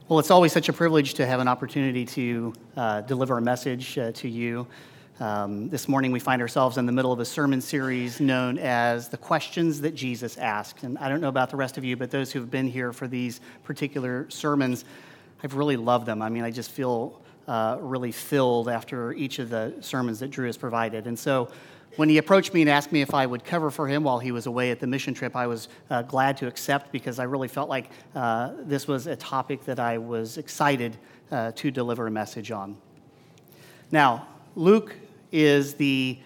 Well, it's always such a privilege to have an opportunity to deliver a message to you. This morning we find ourselves in the middle of a sermon series known as The Questions That Jesus Asked. And I don't know about the rest of you, but those who have been here for these particular sermons, I've really loved them. I mean, I just feel really filled after each of the sermons that Drew has provided. And so when he approached me and asked me if I would cover for him while he was away at the mission trip, I was glad to accept because I really felt like this was a topic that I was excited to deliver a message on. Now, Luke is the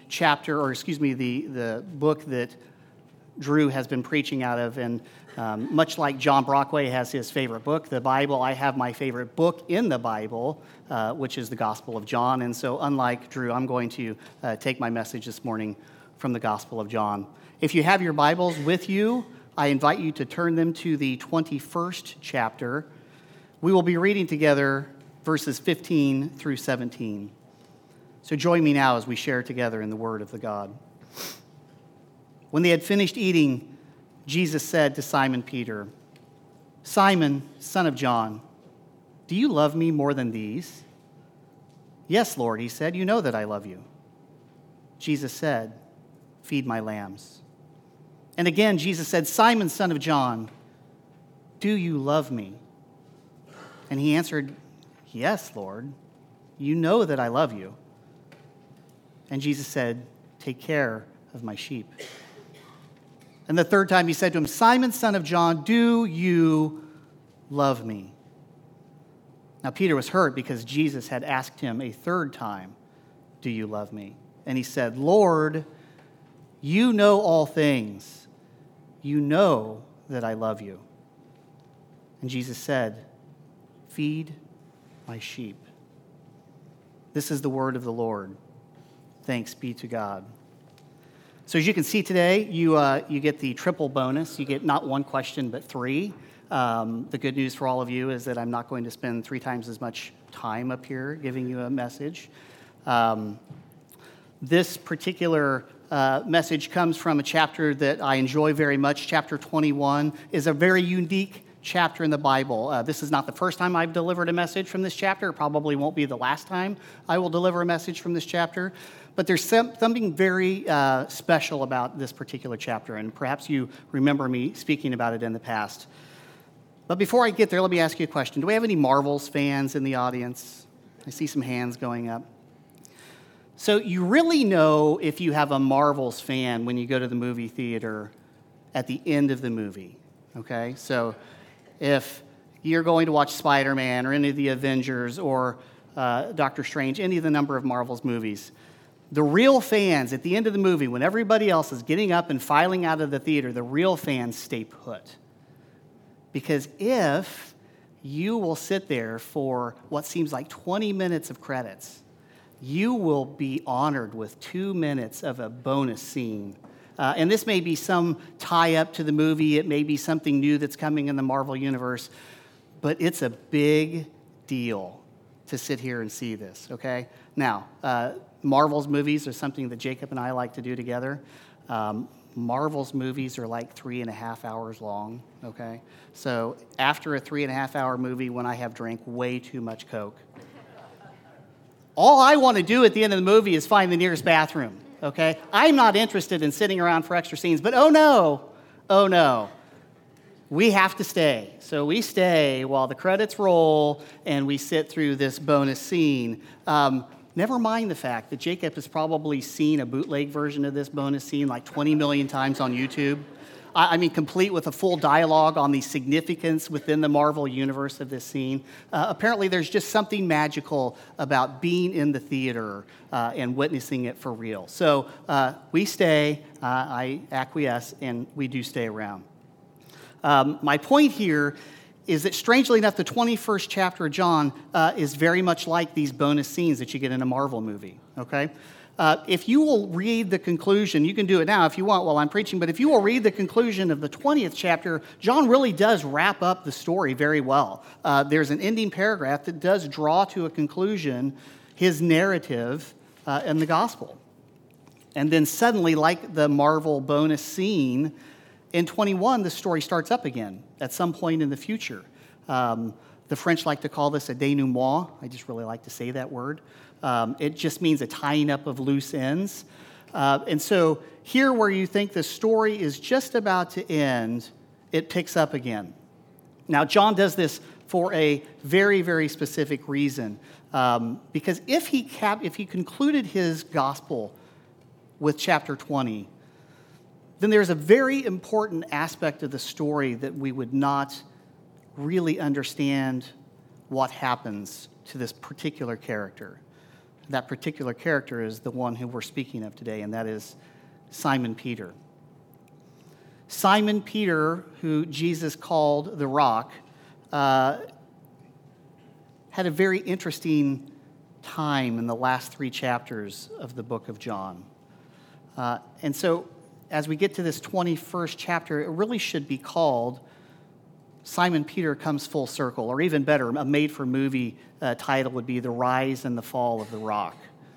the book that Drew has been preaching out of, and much like John Brockway has his favorite book, the Bible, I have my favorite book in the Bible, which is the Gospel of John. And so unlike Drew, I'm going to take my message this morning from the Gospel of John. If you have your Bibles with you, I invite you to turn them to the 21st chapter. We will be reading together verses 15 through 17. So join me now as we share together in the Word of the God. When they had finished eating, Jesus said to Simon Peter, "Simon, son of John, do you love me more than these?" "Yes, Lord," he said, "you know that I love you." Jesus said, "Feed my lambs." And again, Jesus said, "Simon, son of John, do you love me?" And he answered, "Yes, Lord, you know that I love you." And Jesus said, "Take care of my sheep." And the third time he said to him, "Simon, son of John, do you love me?" Now Peter was hurt because Jesus had asked him a third time, "Do you love me?" And he said, "Lord, you know all things. You know that I love you." And Jesus said, "Feed my sheep." This is the word of the Lord. Thanks be to God. So as you can see today, you get the triple bonus. You get not one question, but three. The good news for all of you is that I'm not going to spend 3 times as much time up here giving you a message. This particular message comes from a chapter that I enjoy very much. Chapter 21 is a very unique chapter in the Bible. This is not the first time I've delivered a message from this chapter. It probably won't be the last time I will deliver a message from this chapter. But there's something very special about this particular chapter, and perhaps you remember me speaking about it in the past. But before I get there, let me ask you a question. Do we have any Marvels fans in the audience? I see some hands going up. So you really know if you have a Marvels fan when you go to the movie theater at the end of the movie, okay? So if you're going to watch Spider-Man or any of the Avengers or Doctor Strange, any of the number of Marvel's movies, the real fans at the end of the movie, when everybody else is getting up and filing out of the theater, the real fans stay put. Because if you will sit there for what seems like 20 minutes of credits, you will be honored with 2 minutes of a bonus scene. And this may be some tie-up to the movie. It may be something new that's coming in the Marvel Universe. But it's a big deal to sit here and see this, okay? Now, Marvel's movies are something that Jacob and I like to do together. Marvel's movies are like 3.5 hours long, okay? So after a 3.5-hour movie, when I have drank way too much Coke, all I want to do at the end of the movie is find the nearest bathroom, okay? I'm not interested in sitting around for extra scenes, but oh no, we have to stay. So we stay while the credits roll and we sit through this bonus scene. Never mind the fact that Jacob has probably seen a bootleg version of this bonus scene like 20 million times on YouTube. I mean, complete with a full dialogue on the significance within the Marvel universe of this scene. Apparently, there's just something magical about being in the theater and witnessing it for real. So we stay, I acquiesce, and we do stay around. My point here is that, strangely enough, the 21st chapter of John is very much like these bonus scenes that you get in a Marvel movie, okay? If you will read the conclusion, you can do it now if you want while I'm preaching, but if you will read the conclusion of the 20th chapter, John really does wrap up the story very well. There's an ending paragraph that does draw to a conclusion his narrative in the gospel. And then suddenly, like the Marvel bonus scene, in 21, the story starts up again at some point in the future. The The French like to call this a denouement. I just really like to say that word. It just means a tying up of loose ends. And so here where you think the story is just about to end, it picks up again. Now, John does this for a very, very specific reason. Because if he concluded his gospel with chapter 20, then there's a very important aspect of the story that we would not really understand what happens to this particular character. That particular character is the one who we're speaking of today, and that is Simon Peter. Simon Peter, who Jesus called the Rock, had a very interesting time in the last 3 chapters of the book of John. And so as we get to this 21st chapter, it really should be called Simon Peter Comes Full Circle, or even better, a made-for-movie title would be The Rise and the Fall of the Rock.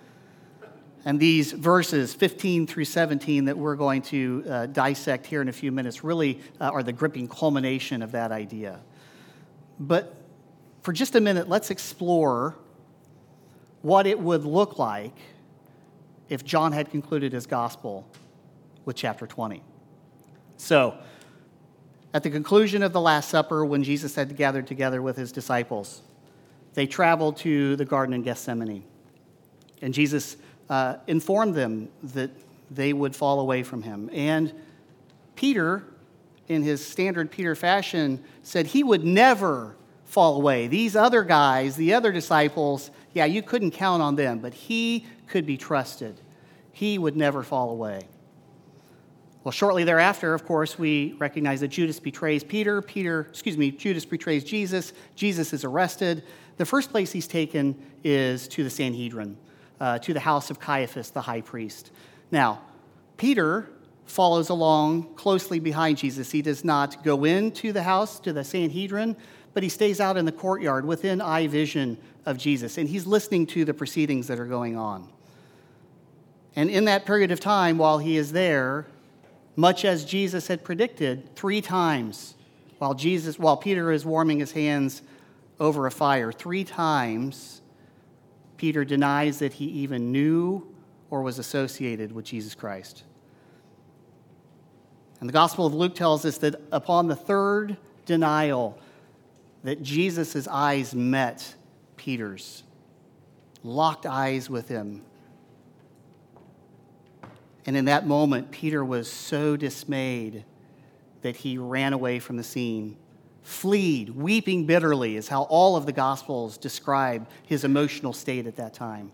And these verses, 15 through 17, that we're going to dissect here in a few minutes, really are the gripping culmination of that idea. But for just a minute, let's explore what it would look like if John had concluded his gospel with chapter 20. So, at the conclusion of the Last Supper, when Jesus had gathered together with his disciples, they traveled to the Garden in Gethsemane. And Jesus informed them that they would fall away from him. And Peter, in his standard Peter fashion, said he would never fall away. These other guys, the other disciples, yeah, you couldn't count on them, but he could be trusted. He would never fall away. Well, shortly thereafter, of course, we recognize that Judas betrays Judas betrays Jesus. Jesus is arrested. The first place he's taken is to the Sanhedrin, to the house of Caiaphas, the high priest. Now, Peter follows along closely behind Jesus. He does not go into the house, to the Sanhedrin, but he stays out in the courtyard within eye vision of Jesus, and he's listening to the proceedings that are going on. And in that period of time, while he is there, much as Jesus had predicted, 3 times, while Peter is warming his hands over a fire, 3 times, Peter denies that he even knew or was associated with Jesus Christ. And the Gospel of Luke tells us that upon the 3rd denial, that Jesus' eyes met Peter's, locked eyes with him. And in that moment, Peter was so dismayed that he ran away from the scene. Fleed, weeping bitterly, is how all of the Gospels describe his emotional state at that time.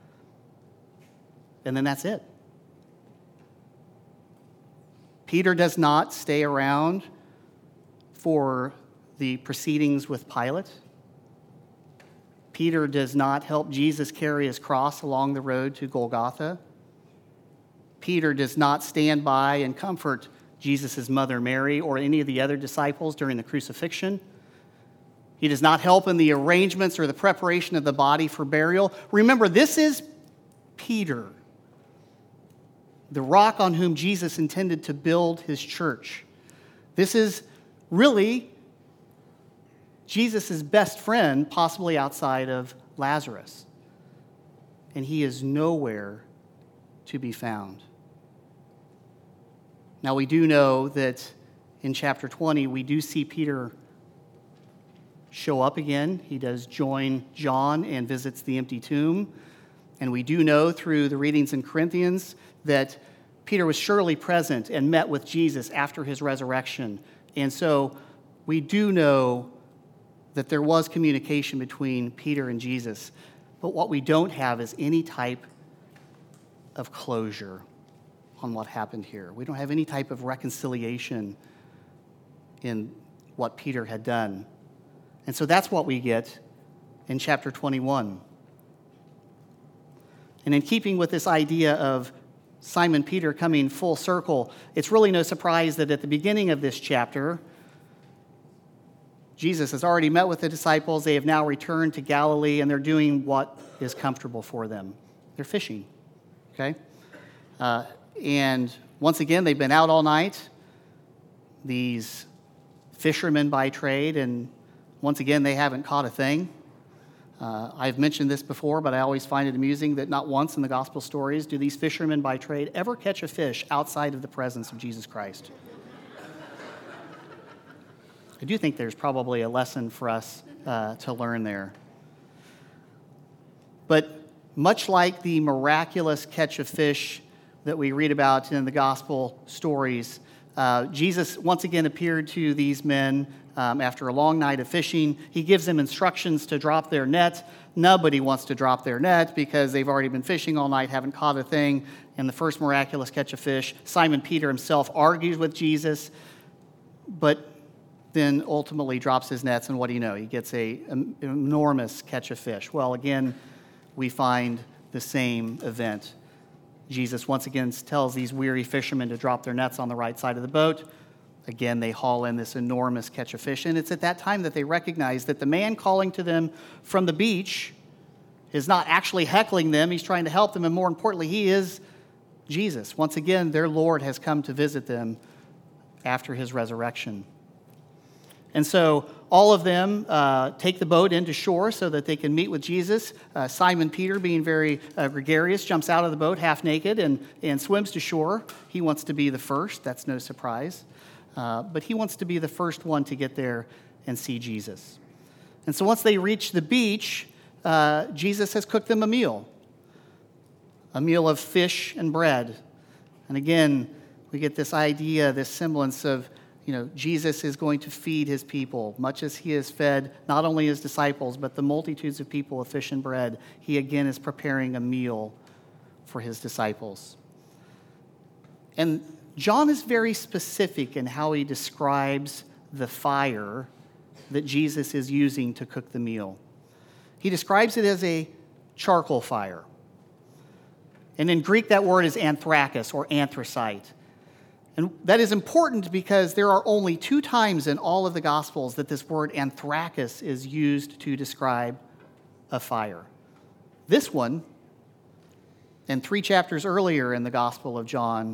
And then that's it. Peter does not stay around for the proceedings with Pilate. Peter does not help Jesus carry his cross along the road to Golgotha. Peter does not stand by and comfort Jesus' mother Mary or any of the other disciples during the crucifixion. He does not help in the arrangements or the preparation of the body for burial. Remember, this is Peter, the rock on whom Jesus intended to build his church. This is really Jesus' best friend, possibly outside of Lazarus. And he is nowhere to be found. Now, we do know that in chapter 20, we do see Peter show up again. He does join John and visits the empty tomb. And we do know through the readings in Corinthians that Peter was surely present and met with Jesus after his resurrection. And so we do know that there was communication between Peter and Jesus. But what we don't have is any type of closure on what happened here. We don't have any type of reconciliation in what Peter had done. And so that's what we get in chapter 21. And in keeping with this idea of Simon Peter coming full circle, it's really no surprise that at the beginning of this chapter, Jesus has already met with the disciples. They have now returned to Galilee, and they're doing what is comfortable for them. They're fishing, okay? And once again, they've been out all night. These fishermen by trade, and Once again, they haven't caught a thing. I've mentioned this before, but I always find it amusing that not once in the gospel stories do these fishermen by trade ever catch a fish outside of the presence of Jesus Christ. I do think there's probably a lesson for us to learn there. But much like the miraculous catch of fish that we read about in the gospel stories, Jesus once again appeared to these men after a long night of fishing. He gives them instructions to drop their net. Nobody wants to drop their net because they've already been fishing all night, haven't caught a thing. And the first miraculous catch of fish, Simon Peter himself argues with Jesus, but then ultimately drops his nets, and what do you know? He gets an enormous catch of fish. Well, again, we find the same event. Jesus once again tells these weary fishermen to drop their nets on the right side of the boat. Again, they haul in this enormous catch of fish, and it's at that time that they recognize that the man calling to them from the beach is not actually heckling them. He's trying to help them, and more importantly, he is Jesus. Once again, their Lord has come to visit them after his resurrection. And so all of them take the boat into shore so that they can meet with Jesus. Simon Peter, being very gregarious, jumps out of the boat half naked and swims to shore. He wants to be the first. That's no surprise. But he wants to be the first one to get there and see Jesus. And so once they reach the beach, Jesus has cooked them a meal of fish and bread. And again, we get this idea, this semblance of, Jesus is going to feed his people, much as he has fed not only his disciples, but the multitudes of people with fish and bread. He again is preparing a meal for his disciples. And John is very specific in how he describes the fire that Jesus is using to cook the meal. He describes it as a charcoal fire. And in Greek, that word is anthracos or anthracite. And that is important because there are only 2 times in all of the Gospels that this word anthracos is used to describe a fire. This one, and 3 chapters earlier in the Gospel of John,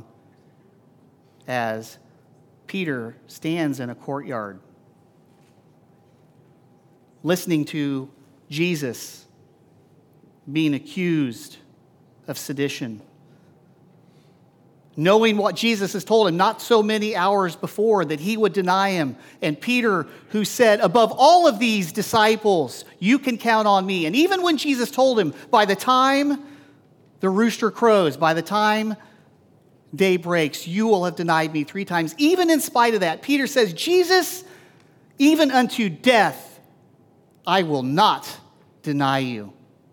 as Peter stands in a courtyard listening to Jesus being accused of sedition, knowing what Jesus has told him not so many hours before that he would deny him. And Peter, who said, above all of these disciples, you can count on me. And even when Jesus told him, by the time the rooster crows, by the time day breaks, you will have denied me 3 times. Even in spite of that, Peter says, Jesus, even unto death, I will not deny you.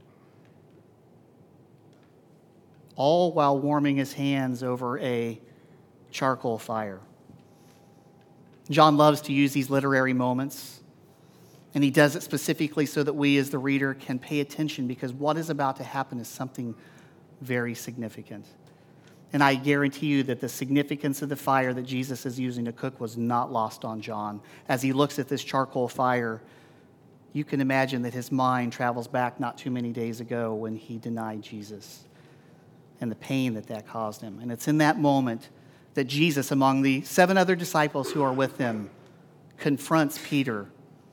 All while warming his hands over a charcoal fire. John loves to use these literary moments, and he does it specifically so that we as the reader can pay attention, because what is about to happen is something very significant. And I guarantee you that the significance of the fire that Jesus is using to cook was not lost on John. As he looks at this charcoal fire, you can imagine that his mind travels back not too many days ago when he denied Jesus, and the pain that caused him. And it's in that moment that Jesus, among the 7 other disciples who are with him, confronts Peter.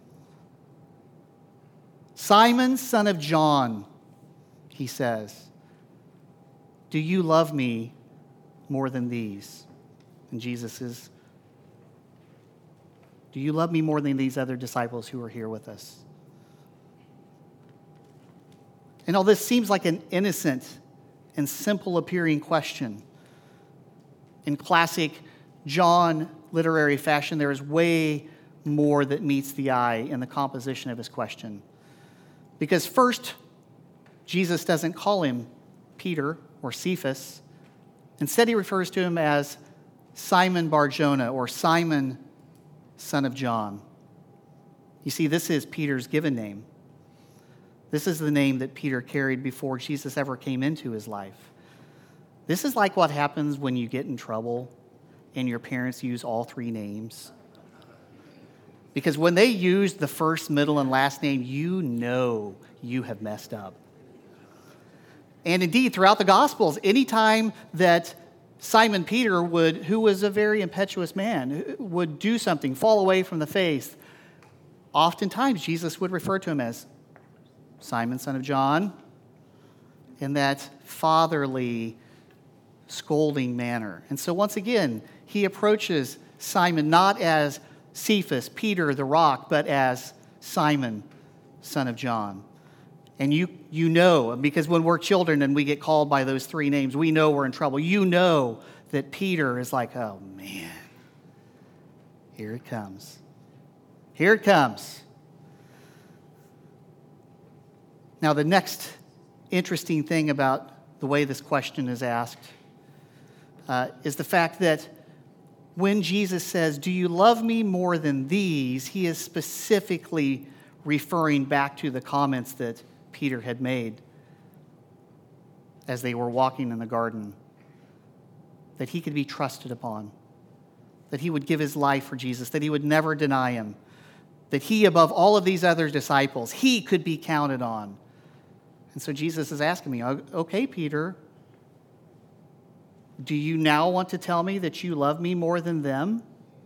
Simon, son of John, he says, do you love me more than these? And Jesus says, do you love me more than these other disciples who are here with us? And all this seems like an innocent and simple appearing question. In classic John literary fashion, there is way more that meets the eye in the composition of his question. Because first, Jesus doesn't call him Peter or Cephas. Instead, he refers to him as Simon Bar-Jonah, or Simon, son of John. You see, this is Peter's given name. This is the name that Peter carried before Jesus ever came into his life. This is like what happens when you get in trouble and your parents use all 3 names. Because when they use the first, middle, and last name, you know you have messed up. And indeed, throughout the Gospels, anytime that Simon Peter who was a very impetuous man, would do something, fall away from the faith, oftentimes Jesus would refer to him as Simon, son of John, in that fatherly, scolding manner. And so once again, he approaches Simon not as Cephas, Peter the rock, but as Simon, son of John. And you know, because when we're children and we get called by those three names, we know we're in trouble. You know that Peter is like, oh man, here it comes. Here it comes. Now, the next interesting thing about the way this question is asked is the fact that when Jesus says, do you love me more than these, he is specifically referring back to the comments that Peter had made as they were walking in the garden, that he could be trusted upon, that he would give his life for Jesus, that he would never deny him, that he, above all of these other disciples, he could be counted on. And so Jesus is asking me, okay, Peter, do you now want to tell me that you love me more than them?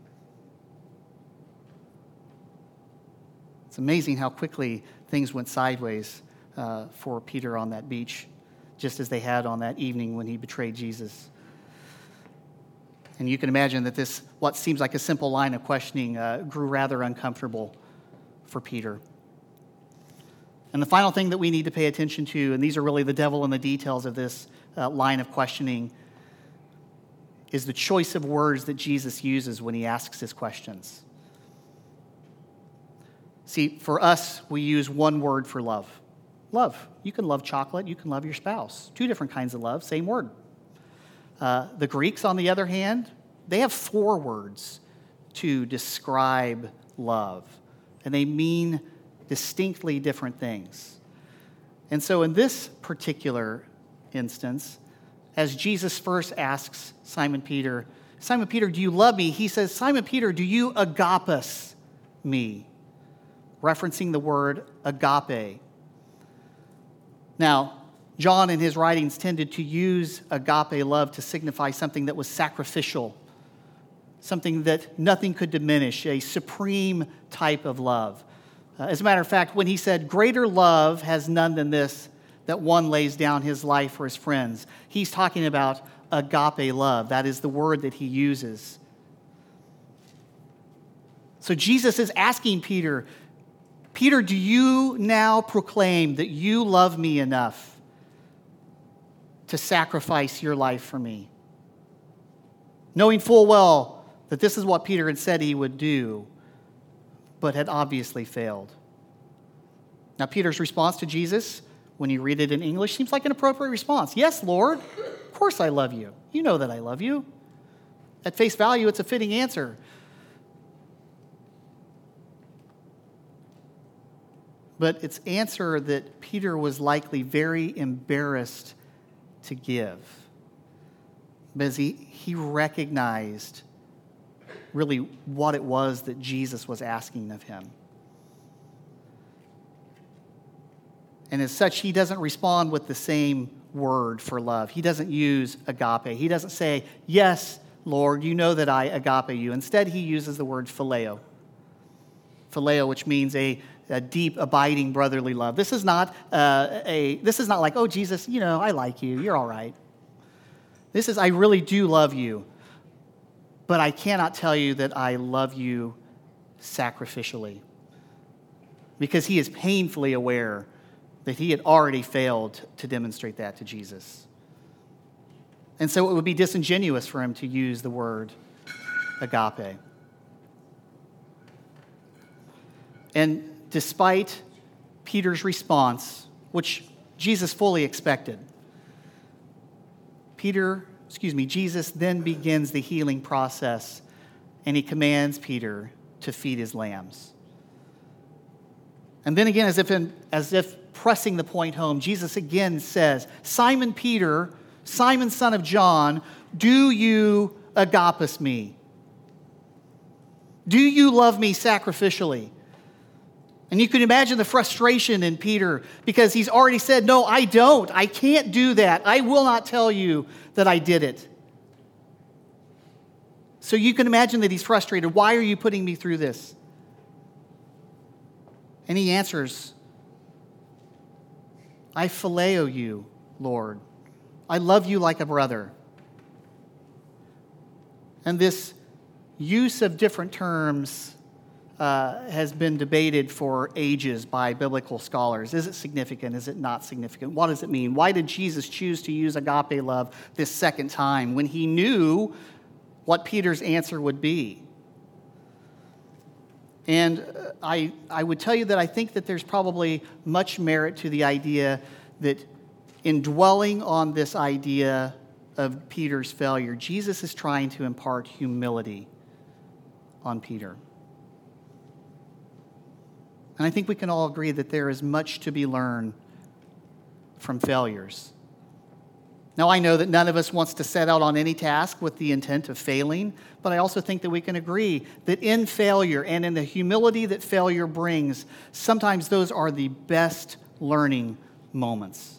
It's amazing how quickly things went sideways for Peter on that beach, just as they had on that evening when he betrayed Jesus. And you can imagine that this, what seems like a simple line of questioning, grew rather uncomfortable for Peter. And the final thing that we need to pay attention to, and these are really the devil in the details of this line of questioning, is the choice of words that Jesus uses when he asks his questions. See, for us, we use one word for love. Love. You can love chocolate, you can love your spouse. Two different kinds of love, same word. The Greeks, on the other hand, they have 4 words to describe love, and they mean distinctly different things. And so in this particular instance, as Jesus first asks Simon Peter, do you love me? He says, Simon Peter, do you agapos me? Referencing the word agape. Now, John in his writings tended to use agape love to signify something that was sacrificial, something that nothing could diminish, a supreme type of love. As a matter of fact, when he said, greater love has none than this, that one lays down his life for his friends, he's talking about agape love. That is the word that he uses. So Jesus is asking Peter, do you now proclaim that you love me enough to sacrifice your life for me? Knowing full well that this is what Peter had said he would do, but had obviously failed. Now, Peter's response to Jesus, when you read it in English, seems like an appropriate response. Yes, Lord, of course I love you. You know that I love you. At face value, it's a fitting answer. But it's an answer that Peter was likely very embarrassed to give, because he recognized really what it was that Jesus was asking of him. And as such, he doesn't respond with the same word for love. He doesn't use agape. He doesn't say, yes, Lord, you know that I agape you. Instead, he uses the word phileo. Phileo, which means a deep, abiding brotherly love. This is not like, oh, Jesus, I like you. You're all right. This is, I really do love you, but I cannot tell you that I love you sacrificially, because he is painfully aware that he had already failed to demonstrate that to Jesus. And so it would be disingenuous for him to use the word agape. And despite Peter's response, which Jesus fully expected, Jesus then begins the healing process, and he commands Peter to feed his lambs. And then again, as if pressing the point home, Jesus again says, Simon Peter, Simon son of John, do you agapos me? Do you love me sacrificially? And you can imagine the frustration in Peter, because he's already said, no, I don't. I can't do that. I will not tell you that I did it. So you can imagine that he's frustrated. Why are you putting me through this? And he answers, I phileo you, Lord. I love you like a brother. And this use of different terms has been debated for ages by biblical scholars. Is it significant? Is it not significant? What does it mean? Why did Jesus choose to use agape love this second time when he knew what Peter's answer would be? And I would tell you that I think that there's probably much merit to the idea that in dwelling on this idea of Peter's failure, Jesus is trying to impart humility on Peter. And I think we can all agree that there is much to be learned from failures. Now, I know that none of us wants to set out on any task with the intent of failing, but I also think that we can agree that in failure and in the humility that failure brings, sometimes those are the best learning moments.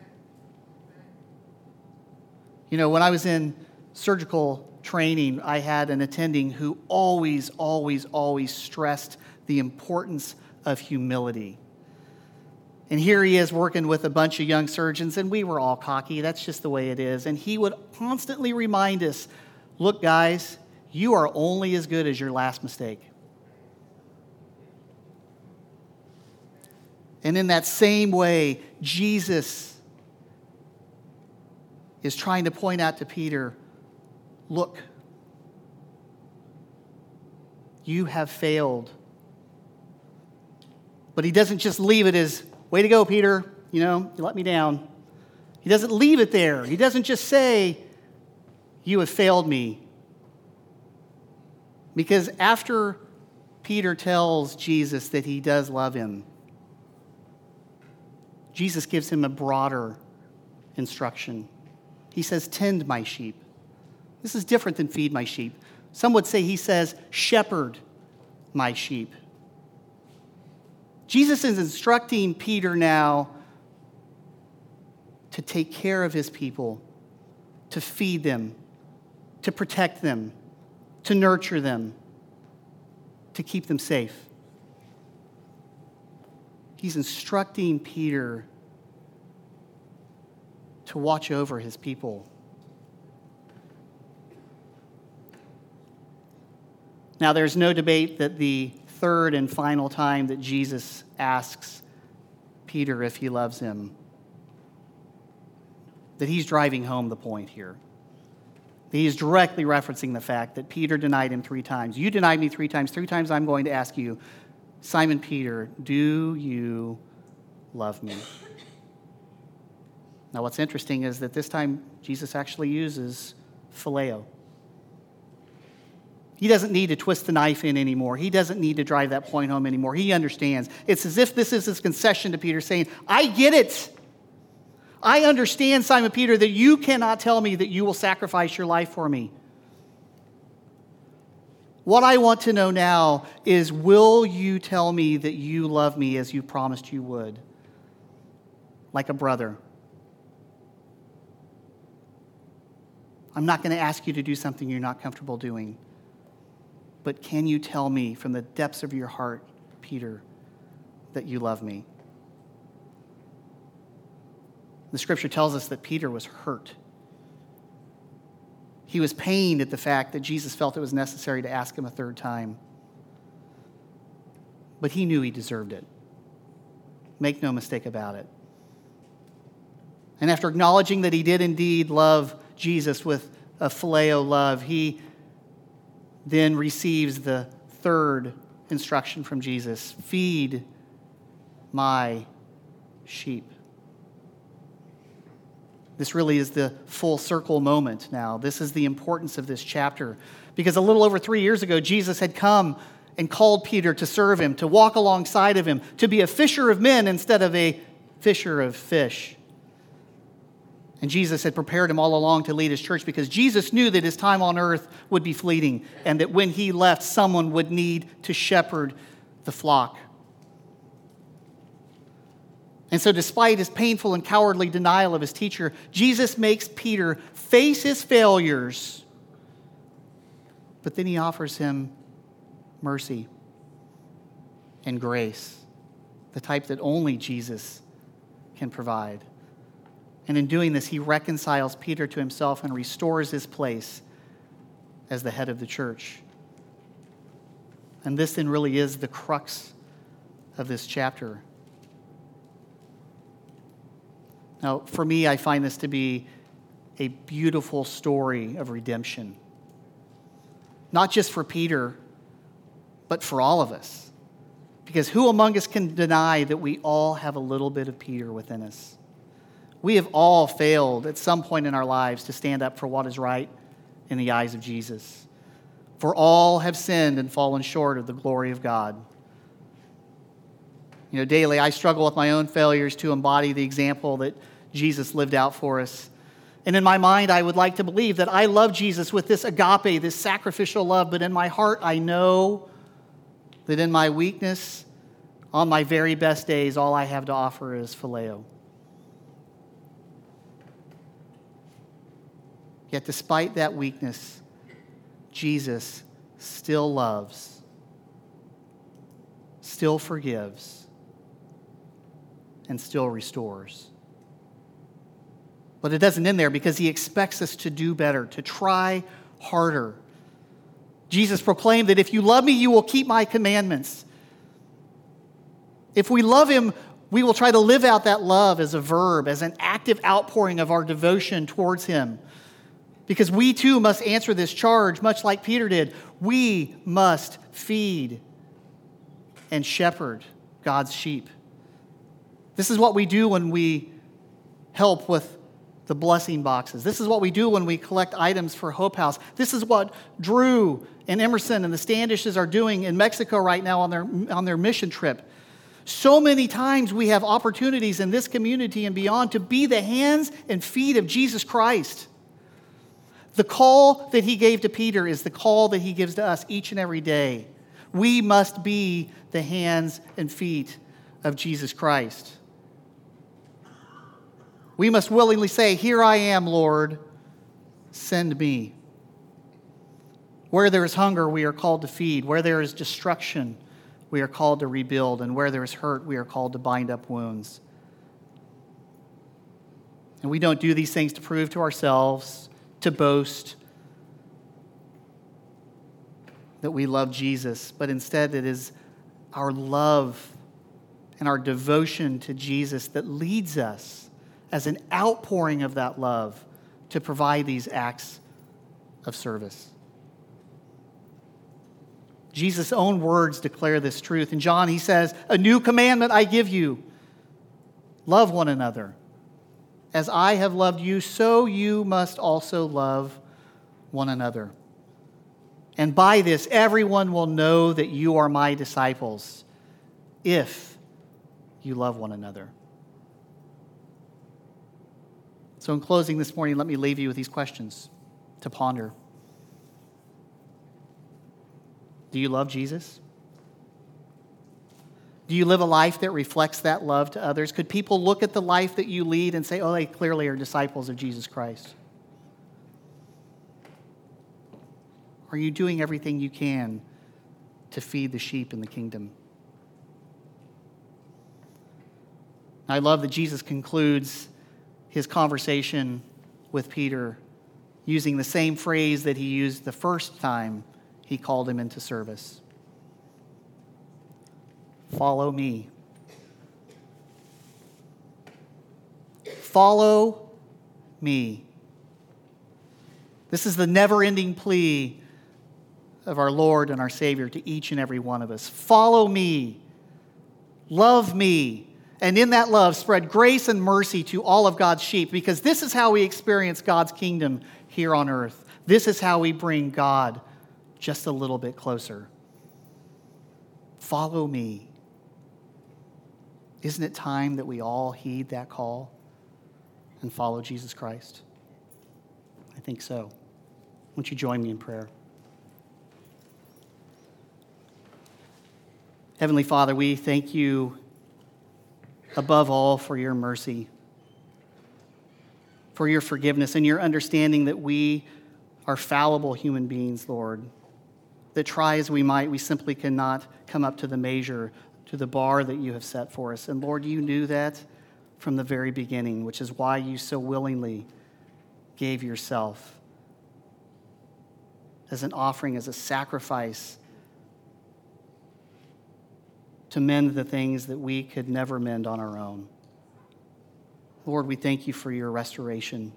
You know, when I was in surgical training, I had an attending who always stressed the importance of humility. And here he is working with a bunch of young surgeons, and we were all cocky. That's just the way it is. And he would constantly remind us, look, guys, you are only as good as your last mistake. And in that same way, Jesus is trying to point out to Peter, look, you have failed. But he doesn't just leave it as, way to go, Peter, you let me down. He doesn't leave it there. He doesn't just say, you have failed me. Because after Peter tells Jesus that he does love him, Jesus gives him a broader instruction. He says, tend my sheep. This is different than feed my sheep. Some would say he says, shepherd my sheep. Jesus is instructing Peter now to take care of his people, to feed them, to protect them, to nurture them, to keep them safe. He's instructing Peter to watch over his people. Now, there's no debate that the third and final time that Jesus asks Peter if he loves him, that he's driving home the point here. He's directly referencing the fact that Peter denied him 3 times. You denied me 3 times. 3 times I'm going to ask you, Simon Peter, do you love me? Now, what's interesting is that this time Jesus actually uses phileo. He doesn't need to twist the knife in anymore. He doesn't need to drive that point home anymore. He understands. It's as if this is his concession to Peter saying, I get it. I understand, Simon Peter, that you cannot tell me that you will sacrifice your life for me. What I want to know now is, will you tell me that you love me as you promised you would? Like a brother. I'm not going to ask you to do something you're not comfortable doing. But can you tell me from the depths of your heart, Peter, that you love me? The scripture tells us that Peter was hurt. He was pained at the fact that Jesus felt it was necessary to ask him a 3rd time. But he knew he deserved it. Make no mistake about it. And after acknowledging that he did indeed love Jesus with a phileo love, he then receives the 3rd instruction from Jesus: feed my sheep. This really is the full circle moment now. This is the importance of this chapter. Because a little over 3 years ago, Jesus had come and called Peter to serve him, to walk alongside of him, to be a fisher of men instead of a fisher of fish. And Jesus had prepared him all along to lead his church because Jesus knew that his time on earth would be fleeting and that when he left, someone would need to shepherd the flock. And so despite his painful and cowardly denial of his teacher, Jesus makes Peter face his failures, but then he offers him mercy and grace the type that only Jesus can provide. And in doing this, he reconciles Peter to himself and restores his place as the head of the church. And this then really is the crux of this chapter. Now, for me, I find this to be a beautiful story of redemption. Not just for Peter, but for all of us. Because who among us can deny that we all have a little bit of Peter within us? We have all failed at some point in our lives to stand up for what is right in the eyes of Jesus. For all have sinned and fallen short of the glory of God. Daily I struggle with my own failures to embody the example that Jesus lived out for us. And in my mind, I would like to believe that I love Jesus with this agape, this sacrificial love, but in my heart, I know that in my weakness, on my very best days, all I have to offer is phileo. Yet despite that weakness, Jesus still loves, still forgives, and still restores. But it doesn't end there, because he expects us to do better, to try harder. Jesus proclaimed that if you love me, you will keep my commandments. If we love him, we will try to live out that love as a verb, as an active outpouring of our devotion towards him. Because we too must answer this charge, much like Peter did. We must feed and shepherd God's sheep. This is what we do when we help with the blessing boxes. This is what we do when we collect items for Hope House. This is what Drew and Emerson and the Standishes are doing in Mexico right now on their mission trip. So many times we have opportunities in this community and beyond to be the hands and feet of Jesus Christ. The call that he gave to Peter is the call that he gives to us each and every day. We must be the hands and feet of Jesus Christ. We must willingly say, "Here I am, Lord, send me." Where there is hunger, we are called to feed. Where there is destruction, we are called to rebuild. And where there is hurt, we are called to bind up wounds. And we don't do these things to prove to ourselves, to boast that we love Jesus, but instead it is our love and our devotion to Jesus that leads us as an outpouring of that love to provide these acts of service. Jesus' own words declare this truth. In John, he says, "A new commandment I give you, love one another. As I have loved you, so you must also love one another. And by this, everyone will know that you are my disciples, if you love one another." So in closing this morning, let me leave you with these questions to ponder. Do you love Jesus? Do you live a life that reflects that love to others? Could people look at the life that you lead and say, "Oh, they clearly are disciples of Jesus Christ"? Are you doing everything you can to feed the sheep in the kingdom? I love that Jesus concludes his conversation with Peter using the same phrase that he used the first time he called him into service. Follow me. Follow me. This is the never-ending plea of our Lord and our Savior to each and every one of us. Follow me. Love me. And in that love, spread grace and mercy to all of God's sheep, because this is how we experience God's kingdom here on earth. This is how we bring God just a little bit closer. Follow me. Isn't it time that we all heed that call and follow Jesus Christ? I think so. Won't you join me in prayer? Heavenly Father, we thank you above all for your mercy, for your forgiveness, and your understanding that we are fallible human beings, Lord, that try as we might, we simply cannot come up to the measure to the bar that you have set for us. And Lord, you knew that from the very beginning, which is why you so willingly gave yourself as an offering, as a sacrifice to mend the things that we could never mend on our own. Lord, we thank you for your restoration.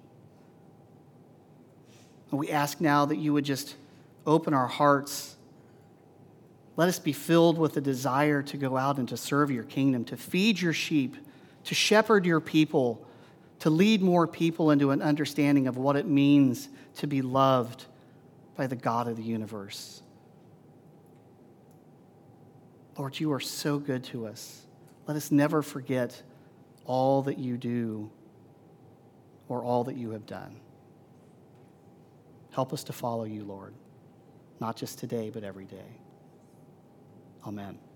And we ask now that you would just open our hearts. Let us be filled with a desire to go out and to serve your kingdom, to feed your sheep, to shepherd your people, to lead more people into an understanding of what it means to be loved by the God of the universe. Lord, you are so good to us. Let us never forget all that you do or all that you have done. Help us to follow you, Lord, not just today, but every day. Amen.